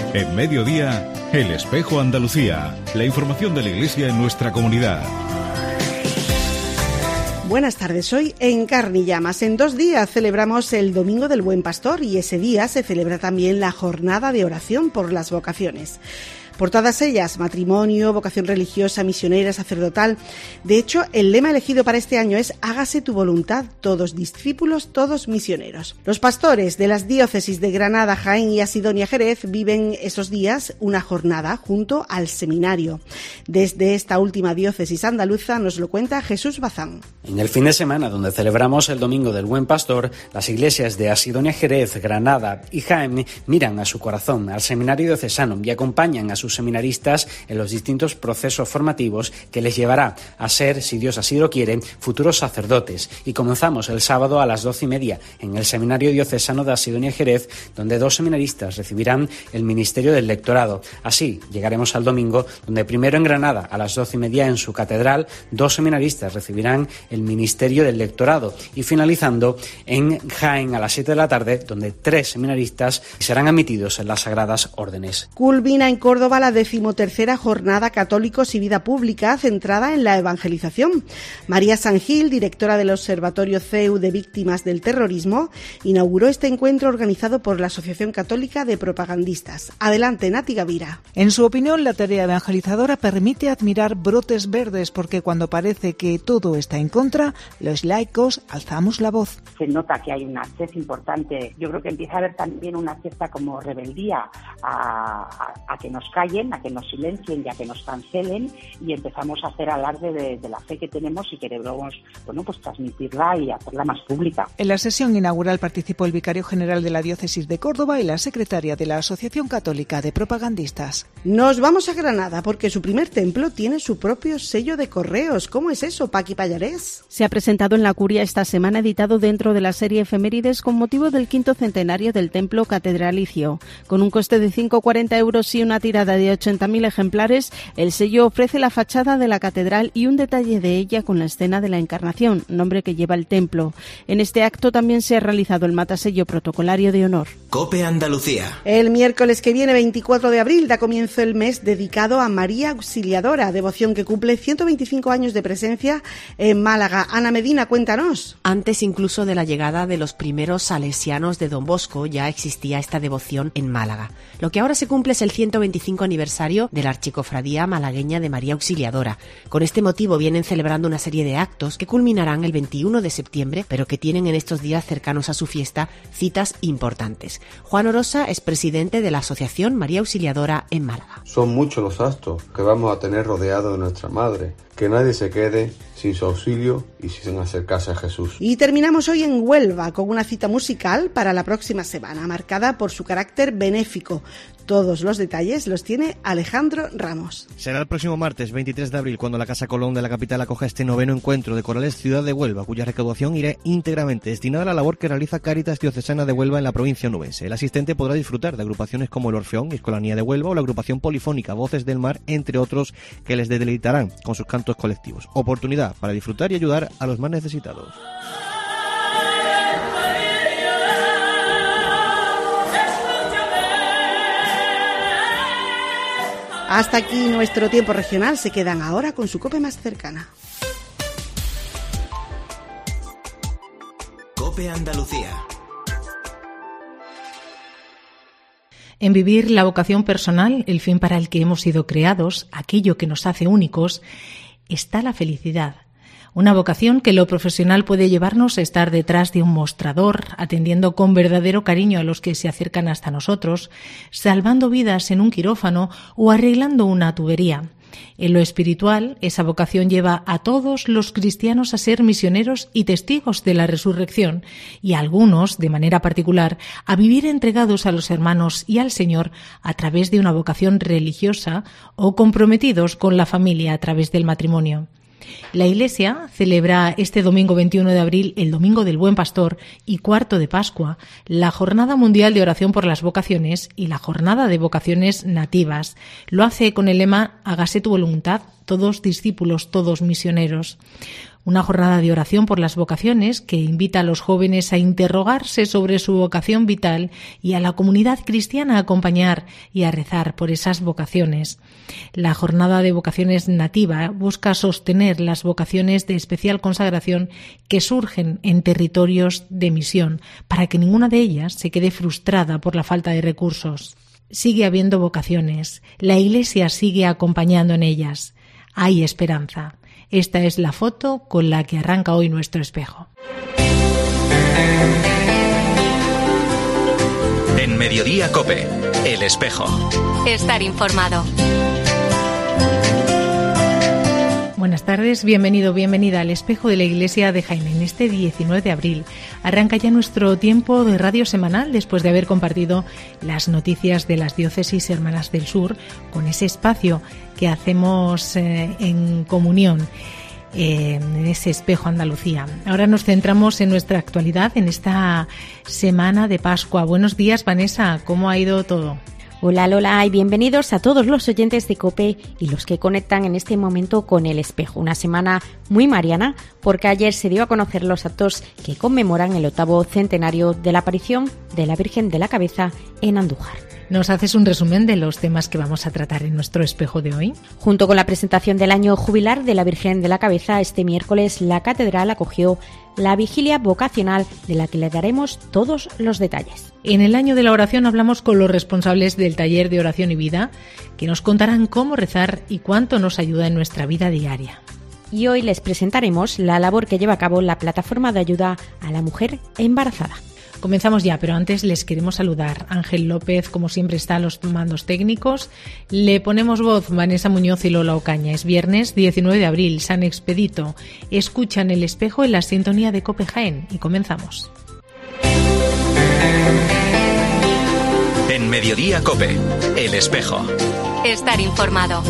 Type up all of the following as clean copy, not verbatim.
En Mediodía, El Espejo Andalucía. La información de la Iglesia en nuestra comunidad. Buenas tardes, hoy en Carne y Llamas. En 2 días celebramos el Domingo del Buen Pastor y ese día se celebra también la jornada de oración por las vocaciones. Por todas ellas, matrimonio, vocación religiosa, misionera, sacerdotal. De hecho, el lema elegido para este año es «Hágase tu voluntad, todos discípulos, todos misioneros». Los pastores de las diócesis de Granada, Jaén y Asidonia-Jerez viven esos días una jornada junto al seminario. Desde esta última diócesis andaluza nos lo cuenta Jesús Bazán. En el fin de semana, donde celebramos el Domingo del Buen Pastor, las iglesias de Asidonia-Jerez, Granada y Jaén miran a su corazón, al seminario diocesano, y acompañan a sus seminaristas en los distintos procesos formativos que les llevará a ser, si Dios así lo quiere, futuros sacerdotes. Y comenzamos el sábado a las 12:30 en el seminario diocesano de Asidonia-Jerez, donde 2 seminaristas recibirán el ministerio del lectorado. Así llegaremos al domingo, donde primero en Granada a las 12:30 en su catedral 2 seminaristas recibirán el ministerio del lectorado, y finalizando en Jaén a las 7 de la tarde, donde 3 seminaristas serán admitidos en las sagradas órdenes. Culmina en Córdoba la 13ª Jornada Católicos y Vida Pública centrada en la evangelización. María Sangil, directora del Observatorio CEU de Víctimas del Terrorismo, inauguró este encuentro organizado por la Asociación Católica de Propagandistas. Adelante, Nati Gavira. En su opinión, la tarea evangelizadora permite admirar brotes verdes, porque cuando parece que todo está en contra, los laicos alzamos la voz. Se nota que hay una sed importante. Yo creo que empieza a haber también una cierta como rebeldía a que nos callen, a que nos silencien y a que nos cancelen, y empezamos a hacer alarde de la fe que tenemos y queremos, pues transmitirla y hacerla más pública. En la sesión inaugural participó el vicario general de la diócesis de Córdoba y la secretaria de la Asociación Católica de Propagandistas. Nos vamos a Granada porque su primer templo tiene su propio sello de correos. ¿Cómo es eso, Paqui Pallarés? Se ha presentado en la curia esta semana, editado dentro de la serie Efemérides con motivo del 5º centenario del templo catedralicio. Con un coste de 5,40 € y una tirada de 80.000 ejemplares, el sello ofrece la fachada de la catedral y un detalle de ella con la escena de la Encarnación, nombre que lleva el templo. En este acto también se ha realizado el matasello protocolario de honor. COPE Andalucía. El miércoles que viene, 24 de abril, da comienzo el mes dedicado a María Auxiliadora, devoción que cumple 125 años de presencia en Málaga. Ana Medina, cuéntanos. Antes incluso de la llegada de los primeros salesianos de Don Bosco, ya existía esta devoción en Málaga. Lo que ahora se cumple es el 125 aniversario de la Archicofradía malagueña de María Auxiliadora. Con este motivo vienen celebrando una serie de actos que culminarán el 21 de septiembre, pero que tienen en estos días cercanos a su fiesta citas importantes. Juan Orosa es presidente de la Asociación María Auxiliadora en Málaga. Son muchos los actos que vamos a tener rodeados de nuestra Madre. Que nadie se quede sin su auxilio y sin acercarse a Jesús. Y terminamos hoy en Huelva con una cita musical para la próxima semana, marcada por su carácter benéfico. Todos los detalles los tiene Alejandro Ramos. Será el próximo martes 23 de abril cuando la Casa Colón de la capital acoja este 9º encuentro de corales Ciudad de Huelva, cuya recaudación irá íntegramente destinada a la labor que realiza Cáritas Diocesana de Huelva en la provincia onubense. El asistente podrá disfrutar de agrupaciones como el Orfeón y Escolanía de Huelva o la agrupación polifónica Voces del Mar, entre otros, que les deleitarán con sus cantos colectivos. Oportunidad para disfrutar y ayudar a los más necesitados. Hasta aquí nuestro tiempo regional. Se quedan ahora con su COPE más cercana. COPE Andalucía. En vivir la vocación personal, el fin para el que hemos sido creados, aquello que nos hace únicos, está la felicidad. Una vocación que en lo profesional puede llevarnos a estar detrás de un mostrador, atendiendo con verdadero cariño a los que se acercan hasta nosotros, salvando vidas en un quirófano o arreglando una tubería. En lo espiritual, esa vocación lleva a todos los cristianos a ser misioneros y testigos de la resurrección, y a algunos, de manera particular, a vivir entregados a los hermanos y al Señor a través de una vocación religiosa o comprometidos con la familia a través del matrimonio. La Iglesia celebra este domingo 21 de abril, el Domingo del Buen Pastor y cuarto de Pascua, la Jornada Mundial de Oración por las Vocaciones y la Jornada de Vocaciones Nativas. Lo hace con el lema «Hágase tu voluntad, todos discípulos, todos misioneros». Una jornada de oración por las vocaciones que invita a los jóvenes a interrogarse sobre su vocación vital y a la comunidad cristiana a acompañar y a rezar por esas vocaciones. La jornada de vocaciones nativa busca sostener las vocaciones de especial consagración que surgen en territorios de misión, para que ninguna de ellas se quede frustrada por la falta de recursos. Sigue habiendo vocaciones, la Iglesia sigue acompañando en ellas. Hay esperanza. Esta es la foto con la que arranca hoy nuestro espejo. En Mediodía COPE, El Espejo. Estar informado. Buenas tardes, bienvenido, bienvenida al Espejo de la Iglesia de Jaén. En este 19 de abril arranca ya nuestro tiempo de radio semanal después de haber compartido las noticias de las diócesis hermanas del sur con ese espacio que hacemos en comunión en ese Espejo Andalucía. Ahora nos centramos en nuestra actualidad en esta semana de Pascua. Buenos días, Vanessa, ¿cómo ha ido todo? Hola Lola y bienvenidos a todos los oyentes de COPE y los que conectan en este momento con El Espejo. Una semana muy mariana porque ayer se dio a conocer los actos que conmemoran el 8º centenario de la aparición de la Virgen de la Cabeza en Andújar. ¿Nos haces un resumen de los temas que vamos a tratar en nuestro espejo de hoy? Junto con la presentación del año jubilar de la Virgen de la Cabeza, este miércoles la catedral acogió la vigilia vocacional de la que le daremos todos los detalles. En el año de la oración hablamos con los responsables del taller de oración y vida, que nos contarán cómo rezar y cuánto nos ayuda en nuestra vida diaria. Y hoy les presentaremos la labor que lleva a cabo la plataforma de ayuda a la mujer embarazada. Comenzamos ya, pero antes les queremos saludar. Ángel López, como siempre, está a los mandos técnicos. Le ponemos voz Vanessa Muñoz y Lola Ocaña. Es viernes 19 de abril, San Expedito. Escuchan El Espejo en la sintonía de COPE Jaén y comenzamos. En Mediodía COPE, El Espejo. Estar informado.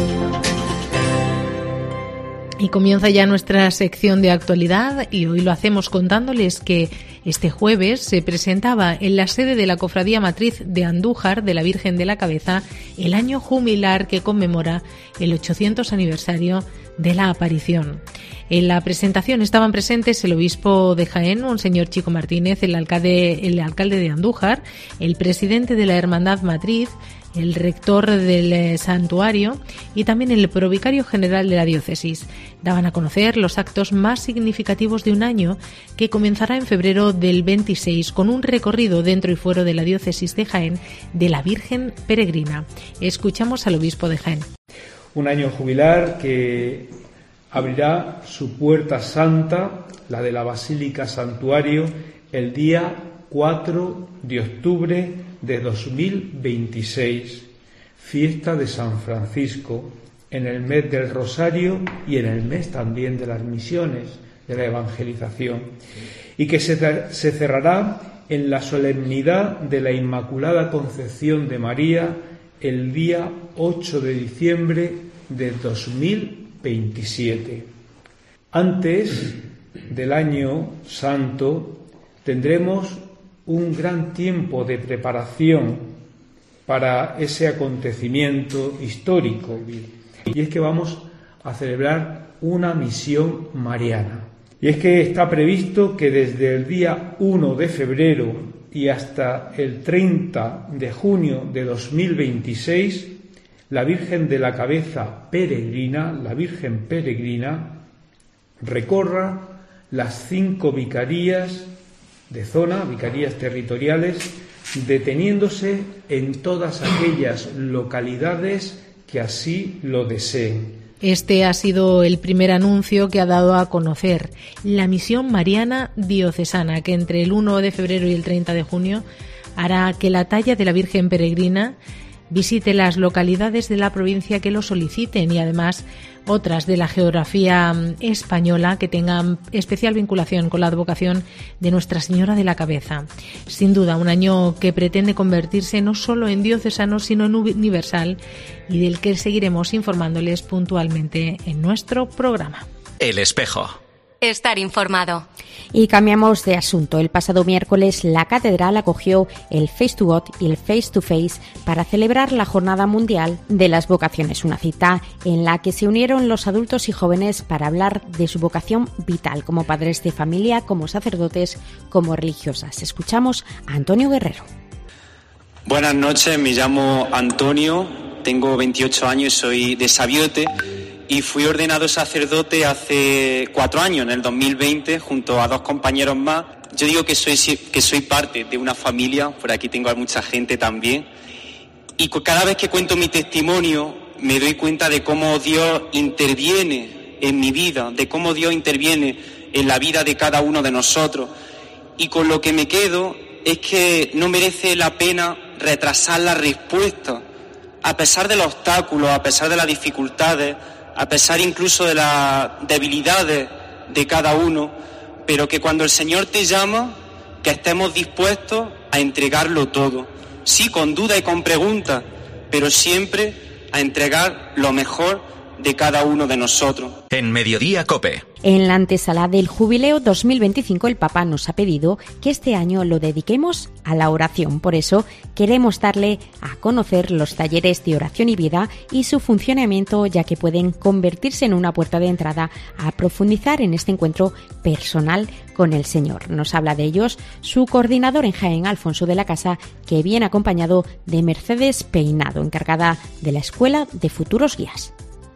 Y comienza ya nuestra sección de actualidad y hoy lo hacemos contándoles que este jueves se presentaba en la sede de la Cofradía Matriz de Andújar de la Virgen de la Cabeza el año jubilar que conmemora el 800 aniversario de la aparición. En la presentación estaban presentes el obispo de Jaén, Monseñor Chico Martínez, el alcalde de Andújar, el presidente de la Hermandad Matriz, el rector del santuario y también el provicario general de la diócesis. Daban a conocer los actos más significativos de un año que comenzará en febrero del 26 con un recorrido dentro y fuera de la diócesis de Jaén de la Virgen Peregrina. Escuchamos al obispo de Jaén. Un año jubilar que abrirá su puerta santa, la de la Basílica Santuario, el día 4 de octubre de 2026, fiesta de San Francisco, en el mes del Rosario y en el mes también de las misiones, de la evangelización, y que se cerrará en la solemnidad de la Inmaculada Concepción de María el día 8 de diciembre de 2027. Antes del año santo tendremos un gran tiempo de preparación para ese acontecimiento histórico, y es que vamos a celebrar una misión mariana. Y es que está previsto que desde el día 1 de febrero y hasta el 30 de junio de 2026, la Virgen de la Cabeza peregrina, la Virgen peregrina, recorra las 5 vicarías de zona, vicarías territoriales, deteniéndose en todas aquellas localidades que así lo deseen. Este ha sido el primer anuncio que ha dado a conocer la misión mariana diocesana, que entre el 1 de febrero y el 30 de junio hará que la talla de la Virgen Peregrina visite las localidades de la provincia que lo soliciten y además otras de la geografía española que tengan especial vinculación con la advocación de Nuestra Señora de la Cabeza. Sin duda, un año que pretende convertirse no solo en diocesano, sino en universal y del que seguiremos informándoles puntualmente en nuestro programa. El Espejo. estar informado. Y cambiamos de asunto. El pasado miércoles la Catedral acogió el Face to God y el Face to Face para celebrar la Jornada Mundial de las Vocaciones, una cita en la que se unieron los adultos y jóvenes para hablar de su vocación vital como padres de familia, como sacerdotes, como religiosas. Escuchamos a Antonio Guerrero. Buenas noches, me llamo Antonio, tengo 28 años y soy de Sabiote y fui ordenado sacerdote hace 4 años, en el 2020, junto a 2 compañeros más. Yo digo que soy parte de una familia, por aquí tengo a mucha gente también, y cada vez que cuento mi testimonio me doy cuenta de cómo Dios interviene en mi vida, de cómo Dios interviene en la vida de cada uno de nosotros, y con lo que me quedo es que no merece la pena retrasar la respuesta, a pesar de los obstáculos, a pesar de las dificultades, a pesar incluso de las debilidades de cada uno, pero que cuando el Señor te llama, que estemos dispuestos a entregarlo todo. Sí, con duda y con preguntas, pero siempre a entregar lo mejor de cada uno de nosotros. En Mediodía COPE. En la antesala del Jubileo 2025 el Papa nos ha pedido que este año lo dediquemos a la oración. Por eso queremos darle a conocer los talleres de oración y vida y su funcionamiento, ya que pueden convertirse en una puerta de entrada a profundizar en este encuentro personal con el Señor. Nos habla de ellos su coordinador en Jaén, Alfonso de la Casa, que viene acompañado de Mercedes Peinado, encargada de la Escuela de Futuros Guías.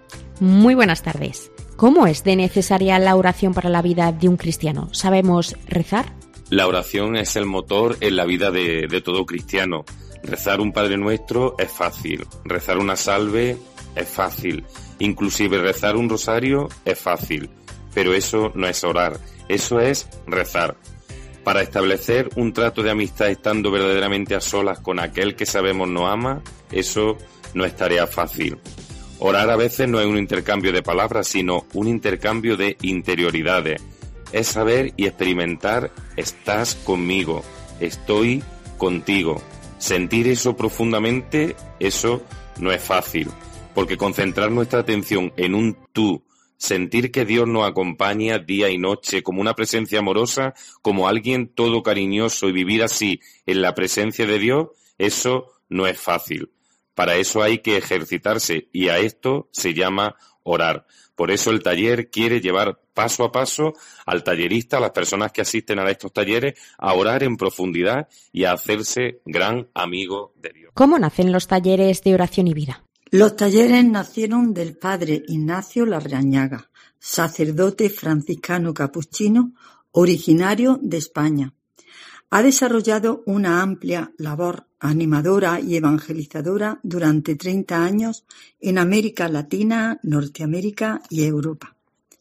Muy buenas tardes. ¿Cómo es de necesaria la oración para la vida de un cristiano? ¿Sabemos rezar? La oración es el motor en la vida de todo cristiano. Rezar un Padre Nuestro es fácil, rezar una salve es fácil, inclusive rezar un rosario es fácil, pero eso no es orar, eso es rezar. Para establecer un trato de amistad estando verdaderamente a solas con aquel que sabemos nos ama, eso no es tarea fácil. Orar a veces no es un intercambio de palabras, sino un intercambio de interioridades. Es saber y experimentar, estás conmigo, estoy contigo. Sentir eso profundamente, eso no es fácil, porque concentrar nuestra atención en un tú, sentir que Dios nos acompaña día y noche como una presencia amorosa, como alguien todo cariñoso y vivir así en la presencia de Dios, eso no es fácil. Para eso hay que ejercitarse y a esto se llama orar. Por eso el taller quiere llevar paso a paso al tallerista, a las personas que asisten a estos talleres, a orar en profundidad y a hacerse gran amigo de Dios. ¿Cómo nacen los talleres de oración y vida? Los talleres nacieron del padre Ignacio Larrañaga, sacerdote franciscano capuchino, originario de España. Ha desarrollado una amplia labor animadora y evangelizadora durante 30 años en América Latina, Norteamérica y Europa.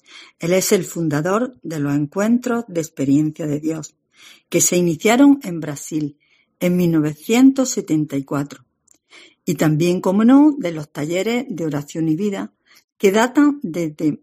Él es el fundador de los encuentros de experiencia de Dios, que se iniciaron en Brasil en 1974, y también, como no, de los talleres de oración y vida, que datan desde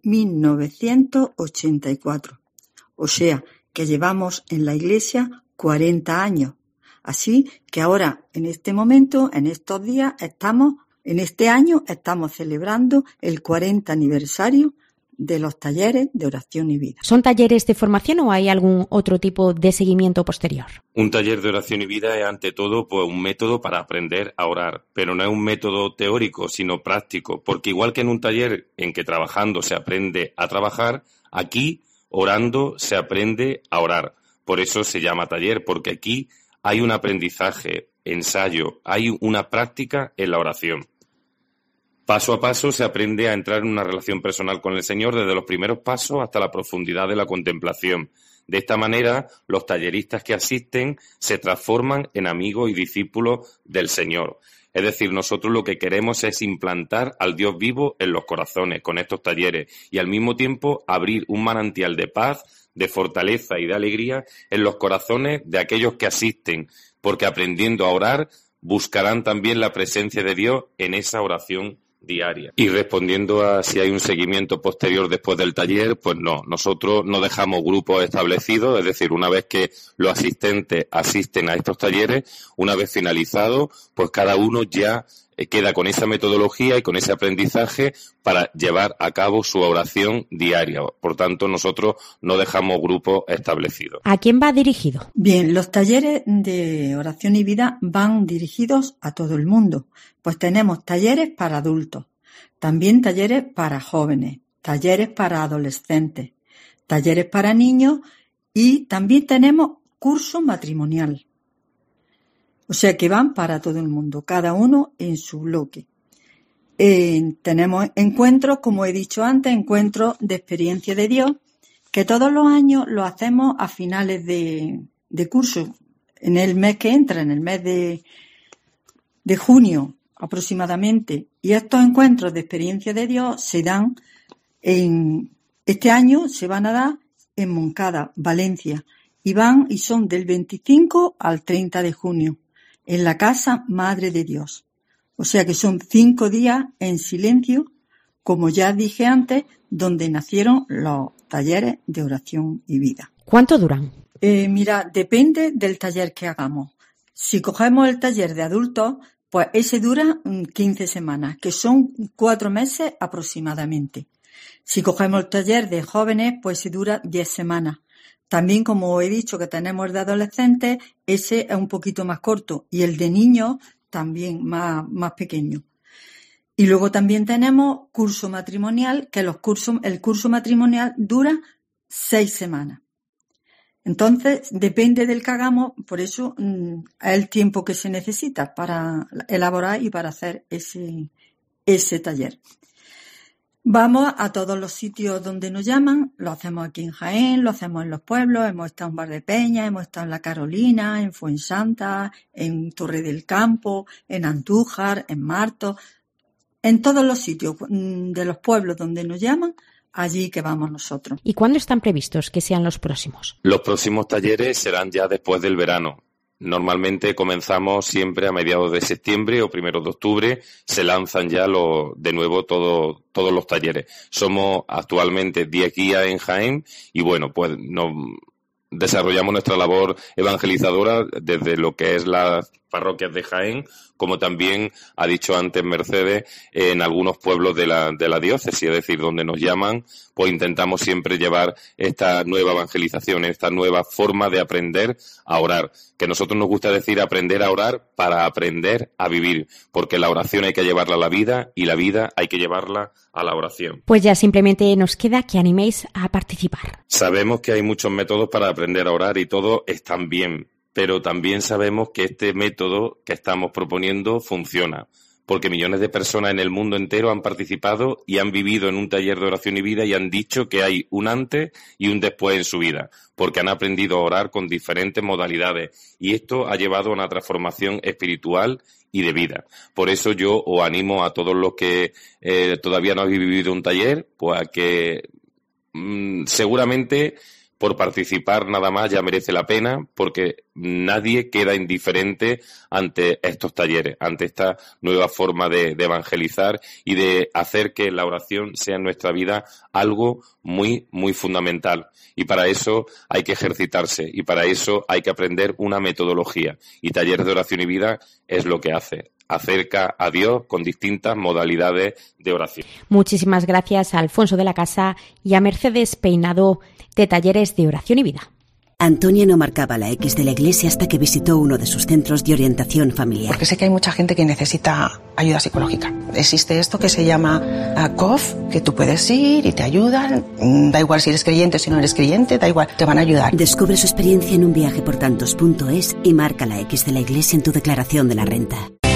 1984. O sea, que llevamos en la Iglesia 40 años. Así que ahora, en este momento, en estos días, en este año, estamos celebrando el 40 aniversario de los talleres de oración y vida. ¿Son talleres de formación o hay algún otro tipo de seguimiento posterior? Un taller de oración y vida es ante todo pues, un método para aprender a orar, pero no es un método teórico, sino práctico, porque igual que en un taller en que trabajando se aprende a trabajar, aquí orando se aprende a orar. Por eso se llama taller, porque aquí hay un aprendizaje, ensayo, hay una práctica en la oración. Paso a paso se aprende a entrar en una relación personal con el Señor desde los primeros pasos hasta la profundidad de la contemplación. De esta manera, los talleristas que asisten se transforman en amigos y discípulos del Señor. Es decir, nosotros lo que queremos es implantar al Dios vivo en los corazones con estos talleres y al mismo tiempo abrir un manantial de paz, de fortaleza y de alegría en los corazones de aquellos que asisten, porque aprendiendo a orar buscarán también la presencia de Dios en esa oración diaria. Y respondiendo a si hay un seguimiento posterior después del taller, pues no, nosotros no dejamos grupos establecidos, es decir, una vez que los asistentes asisten a estos talleres, una vez finalizado, pues cada uno ya queda con esa metodología y con ese aprendizaje para llevar a cabo su oración diaria. Por tanto, nosotros no dejamos grupos establecidos. ¿A quién va dirigido? Bien, los talleres de oración y vida van dirigidos a todo el mundo. Pues tenemos talleres para adultos, también talleres para jóvenes, talleres para adolescentes, talleres para niños y también tenemos curso matrimonial. O sea que van para todo el mundo, cada uno en su bloque. Tenemos encuentros, como he dicho antes, encuentros de experiencia de Dios, que todos los años lo hacemos a finales de curso, en el mes que entra, en el mes de junio aproximadamente. Y estos encuentros de experiencia de Dios se dan este año se van a dar en Moncada, Valencia, y son del 25 al 30 de junio, en la Casa Madre de Dios. O sea que son 5 días en silencio, como ya dije antes, donde nacieron los talleres de oración y vida. ¿Cuánto duran? Mira, depende del taller que hagamos. Si cogemos el taller de adultos, pues ese dura 15 semanas, que son 4 meses aproximadamente. Si cogemos el taller de jóvenes, pues se dura 10 semanas. También, como he dicho, que tenemos el de adolescentes, ese es un poquito más corto. Y el de niños también más pequeño. Y luego también tenemos curso matrimonial, que el curso matrimonial dura 6 semanas. Entonces, depende del que hagamos, por eso es el tiempo que se necesita para elaborar y para hacer ese taller. Vamos a todos los sitios donde nos llaman, lo hacemos aquí en Jaén, lo hacemos en los pueblos, hemos estado en Valdepeñas, hemos estado en La Carolina, en Fuensanta, en Torre del Campo, en Andújar, en Martos, en todos los sitios de los pueblos donde nos llaman, allí que vamos nosotros. ¿Y cuándo están previstos que sean los próximos? Los próximos talleres serán ya después del verano. Normalmente comenzamos siempre a mediados de septiembre o primeros de octubre, se lanzan ya de nuevo todos los talleres. Somos actualmente 10 guías en Jaén y bueno, pues desarrollamos nuestra labor evangelizadora desde lo que es las parroquias de Jaén, como también ha dicho antes Mercedes, en algunos pueblos de la diócesis, es decir, donde nos llaman, pues intentamos siempre llevar esta nueva evangelización, esta nueva forma de aprender a orar, que a nosotros nos gusta decir aprender a orar para aprender a vivir, porque la oración hay que llevarla a la vida y la vida hay que llevarla a la oración. Pues ya simplemente nos queda que animéis a participar. Sabemos que hay muchos métodos para aprender a orar y todos están bien, pero también sabemos que este método que estamos proponiendo funciona, porque millones de personas en el mundo entero han participado y han vivido en un taller de oración y vida y han dicho que hay un antes y un después en su vida, porque han aprendido a orar con diferentes modalidades y esto ha llevado a una transformación espiritual y de vida. Por eso yo os animo a todos los que todavía no habéis vivido un taller, pues a que seguramente por participar nada más ya merece la pena, porque nadie queda indiferente ante estos talleres, ante esta nueva forma de evangelizar y de hacer que la oración sea en nuestra vida algo muy, muy fundamental. Y para eso hay que ejercitarse y para eso hay que aprender una metodología. Y Talleres de Oración y Vida es lo que hace. Acerca a Dios con distintas modalidades de oración. Muchísimas gracias a Alfonso de la Casa y a Mercedes Peinado de Talleres de Oración y Vida. Antonia no marcaba la X de la iglesia hasta que visitó uno de sus centros de orientación familiar. Porque sé que hay mucha gente que necesita ayuda psicológica. Existe esto que se llama COF, que tú puedes ir y te ayudan. Da igual si eres creyente, si no eres creyente, da igual, te van a ayudar. Descubre su experiencia en unviajeportantos.es y marca la X de la iglesia en tu declaración de la renta.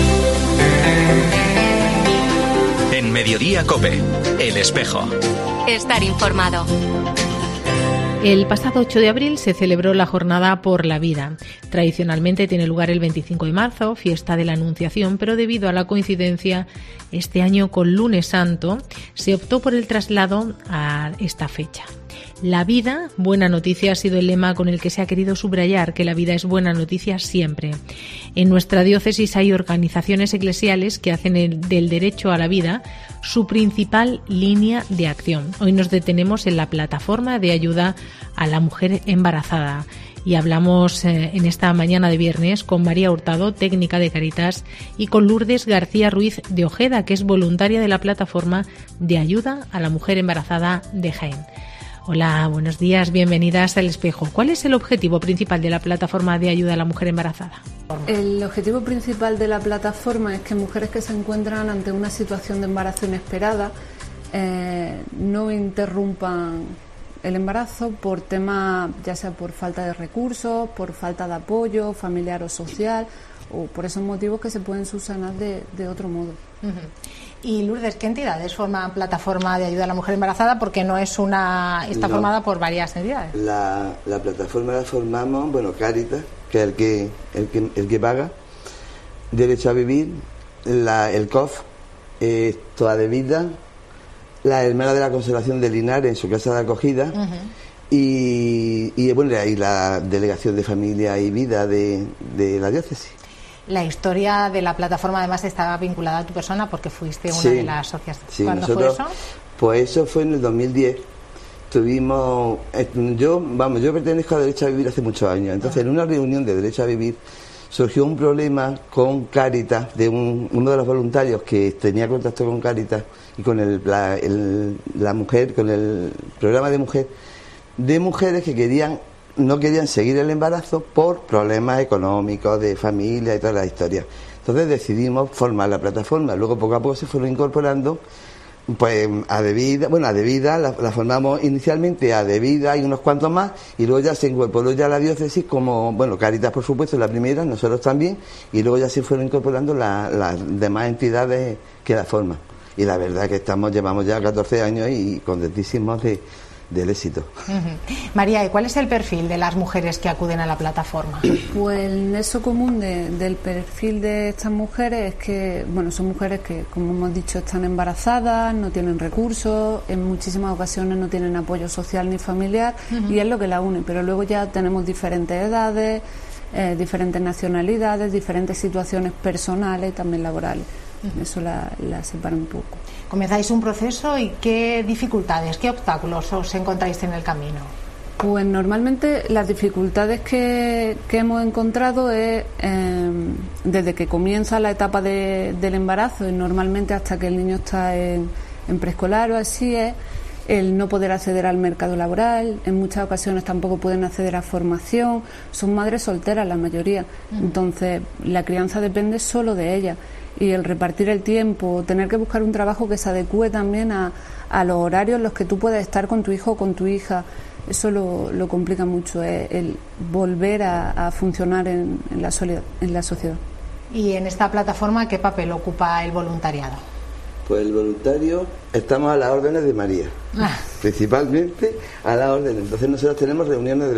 En Mediodía COPE, El Espejo. Estar informado. El pasado 8 de abril se celebró la Jornada por la Vida. Tradicionalmente tiene lugar el 25 de marzo, fiesta de la Anunciación, pero debido a la coincidencia este año con Lunes Santo, se optó por el traslado a esta fecha. La vida, buena noticia, ha sido el lema con el que se ha querido subrayar que la vida es buena noticia siempre. En nuestra diócesis hay organizaciones eclesiales que hacen del derecho a la vida su principal línea de acción. Hoy nos detenemos en la plataforma de ayuda a la mujer embarazada. Y hablamos en esta mañana de viernes con María Hurtado, técnica de Cáritas, y con Lourdes García Ruiz de Ojeda, que es voluntaria de la plataforma de ayuda a la mujer embarazada de Jaén. Hola, buenos días, bienvenidas al Espejo. ¿Cuál es el objetivo principal de la plataforma de ayuda a la mujer embarazada? El objetivo principal de la plataforma es que mujeres que se encuentran ante una situación de embarazo inesperada no interrumpan el embarazo por tema, ya sea por falta de recursos, por falta de apoyo familiar o social, o por esos motivos que se pueden subsanar de otro modo. Y Lourdes, ¿qué entidades forman plataforma de ayuda a la mujer embarazada? Porque no es está formada por varias entidades. La plataforma la formamos, Cáritas, que es el que paga, Derecho a Vivir, el COF, Toda de Vida, la Hermana de la Consolación de Linares en su casa de acogida, y la Delegación de Familia y Vida de la diócesis. La historia de la plataforma además estaba vinculada a tu persona porque fuiste una de las socias. Sí, ¿Cuándo fue eso? Pues eso fue en el 2010. Yo pertenezco a Derecho a Vivir hace muchos años. Entonces, en una reunión de Derecho a Vivir surgió un problema con Cáritas, de uno de los voluntarios que tenía contacto con Cáritas y con la mujer, con el programa de mujeres que no querían seguir el embarazo por problemas económicos, de familia y toda la historia. Entonces decidimos formar la plataforma. Luego poco a poco se fueron incorporando a Devida la formamos inicialmente a Devida y unos cuantos más, y luego ya se incorporó la diócesis como, Cáritas por supuesto la primera, nosotros también, y luego ya se fueron incorporando las demás entidades que la forman. Y la verdad que llevamos ya 14 años y contentísimos del éxito. María, ¿y cuál es el perfil de las mujeres que acuden a la plataforma? Pues el nexo común del perfil de estas mujeres es que, son mujeres que, como hemos dicho, están embarazadas, no tienen recursos, en muchísimas ocasiones no tienen apoyo social ni familiar, y es lo que la une. Pero luego ya tenemos diferentes edades, diferentes nacionalidades, diferentes situaciones personales y también laborales. Eso la separa un poco. Comenzáis un proceso y ¿qué dificultades, qué obstáculos os encontráis en el camino? Pues normalmente las dificultades que hemos encontrado es desde que comienza la etapa del embarazo y normalmente hasta que el niño está en preescolar o así, es el no poder acceder al mercado laboral. En muchas ocasiones tampoco pueden acceder a formación, son madres solteras la mayoría, entonces la crianza depende solo de ellas. Y el repartir el tiempo, tener que buscar un trabajo que se adecue también a los horarios en los que tú puedes estar con tu hijo o con tu hija, eso lo complica mucho, el volver a funcionar en la sociedad. ¿Y en esta plataforma qué papel ocupa el voluntariado? Pues el voluntario, estamos a las órdenes de María, principalmente a las órdenes. Entonces nosotros tenemos reuniones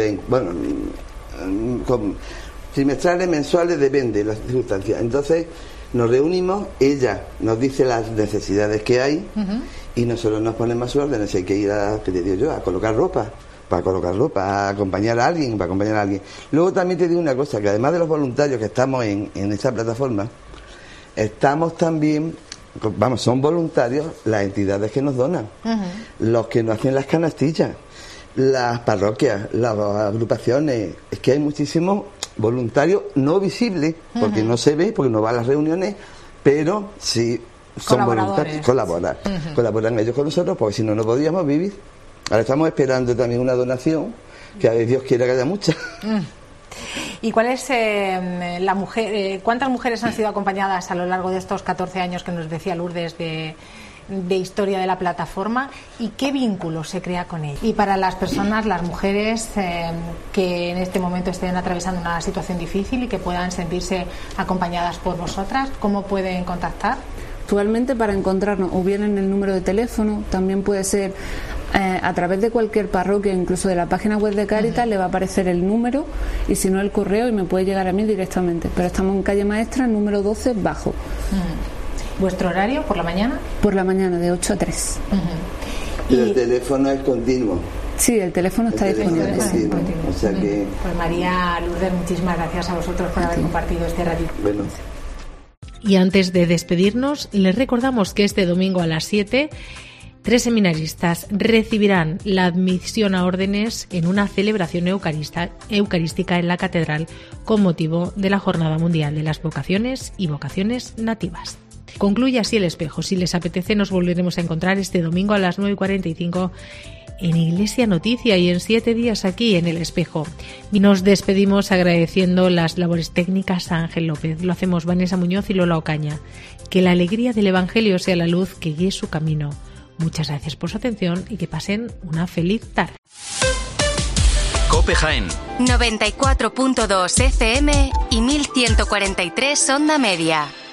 trimestrales, mensuales, depende de las circunstancias. Entonces nos reunimos, ella nos dice las necesidades que hay y nosotros nos ponemos a sus órdenes. Si hay que ir a colocar ropa, a acompañar a alguien, Luego también te digo una cosa, que además de los voluntarios que estamos en esta plataforma, estamos también, son voluntarios las entidades que nos donan, los que nos hacen las canastillas, las parroquias, las agrupaciones. Es que hay muchísimos voluntarios no visibles, porque no se ve, porque no va a las reuniones, pero sí son voluntarios, colaboran ellos con nosotros, porque si no, no podríamos vivir. Ahora estamos esperando también una donación, que a ver, Dios quiera que haya muchas. ¿Y cuál es cuántas mujeres han sido acompañadas a lo largo de estos 14 años que nos decía Lourdes de historia de la plataforma, y qué vínculo se crea con ella? Y para las personas, las mujeres que en este momento estén atravesando una situación difícil y que puedan sentirse acompañadas por vosotras, ¿cómo pueden contactar? Actualmente, para encontrarnos o bien en el número de teléfono, también puede ser a través de cualquier parroquia, incluso de la página web de Cáritas, le va a aparecer el número, y si no el correo, y me puede llegar a mí directamente. Pero estamos en calle Maestra, número 12, bajo. ¿Vuestro horario por la mañana? Por la mañana, de 8 a 3. Y el teléfono es continuo. Sí, el teléfono está disponible. O sea que... Pues María, Lourdes, muchísimas gracias a vosotros por haber compartido este ratito. Bueno. Y antes de despedirnos, les recordamos que este domingo a las 7 3 seminaristas recibirán la admisión a órdenes en una celebración eucarística en la catedral con motivo de la Jornada Mundial de las Vocaciones y Vocaciones Nativas. Concluye así El Espejo. Si les apetece, nos volveremos a encontrar este domingo a las 9:45 en Iglesia Noticia y en 7 días aquí en El Espejo. Y nos despedimos agradeciendo las labores técnicas a Ángel López. Lo hacemos Vanessa Muñoz y Lola Ocaña. Que la alegría del Evangelio sea la luz que guíe su camino. Muchas gracias por su atención y que pasen una feliz tarde. COPE Jaén 94.2 FM y 1143 onda media.